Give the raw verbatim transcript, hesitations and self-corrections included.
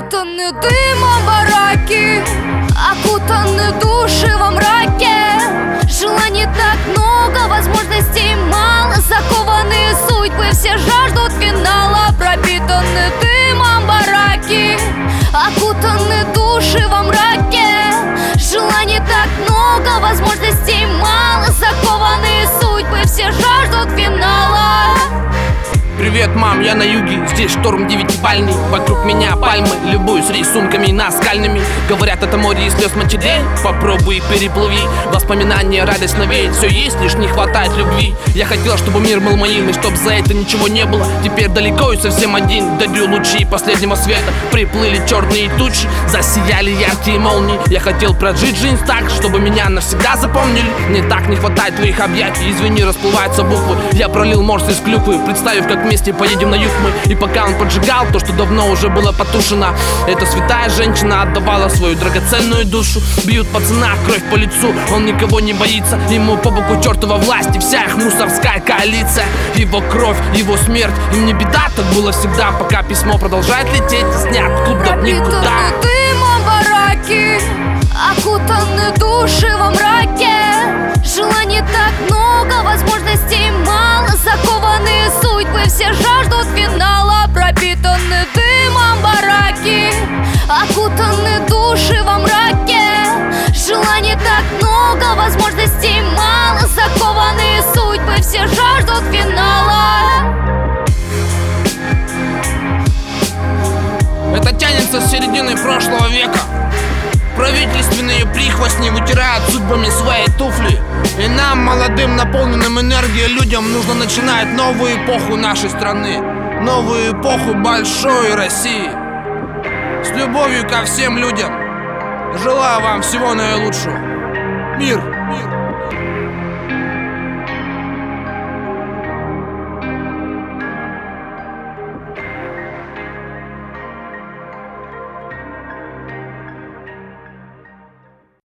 Пропитаны дымом бараки, окутаны души во мраке. Желаний так много, возможностей мало, закованные судьбы все жаждут финала. Пропитаны дымом бараки, окутаны души во мраке. Желаний так много, возможностей мало, закованные судьбы все жаждут финала. Привет, мам, я на юге, здесь шторм девятибальный. Вокруг меня пальмы, любуюсь рисунками наскальными. Говорят, это море из слез матерей, попробуй переплыви. Воспоминания, радость навеет, все есть, лишь не хватает любви. Я хотел, чтобы мир был моим, и чтоб за это ничего не было. Теперь далеко и совсем один, дарю лучи последнего света. Приплыли черные тучи, засияли яркие молнии. Я хотел прожить жизнь так, чтобы меня навсегда запомнили. Мне так не хватает твоих объятий, извини, расплываются буквы. Я пролил морс из клюквы, представив, как вместе поедем на юг мы. И пока он поджигал то, что давно уже было потушено, эта святая женщина отдавала свою драгоценную душу. Бьют пацана, кровь по лицу, он никого не боится. Ему по боку чертова власть и вся их мусорская коалиция. Его кровь, его смерть, им не беда, так было всегда. Пока письмо продолжает лететь из ниоткуда в никуда. Пропитаны дымом бараки, окутаны души во мраке. Желаний так много, возможностей мало, закованные судьбы все жаждут финала. Пропитаны дымом бараки, окутаны души во мраке. Желаний так много, возможностей мало, закованные судьбы все жаждут финала. Это тянется с середины прошлого века. Правительственные прихвостни вытирают судьбами свои туфли. И нам, молодым, наполненным энергией людям, нужно начинать новую эпоху нашей страны, новую эпоху большой России. С любовью ко всем людям. Желаю вам всего наилучшего. Мир! Мир!